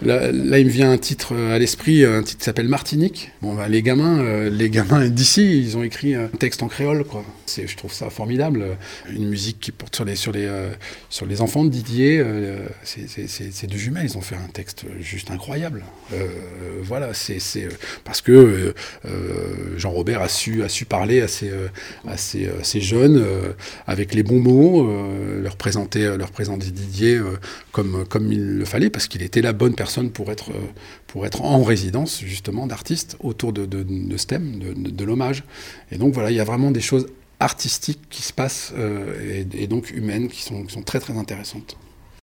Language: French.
Là, il me vient un titre à l'esprit, un titre qui s'appelle Martinique. Bon, bah, les gamins d'ici, ils ont écrit un texte en créole, quoi. Je trouve ça formidable. Une musique qui porte sur les enfants de Didier. C'est deux jumelles, ils ont fait un texte juste incroyable. Voilà, parce que Jean-Robert a su parler à ces jeunes avec les bons mots, leur présenter Didier comme il le fallait, parce qu'il était la bonne personne pour être en résidence, justement, d'artistes autour de ce thème, de l'hommage. Et donc voilà, il y a vraiment des choses artistiques qui se passent et donc humaines qui sont très très intéressantes.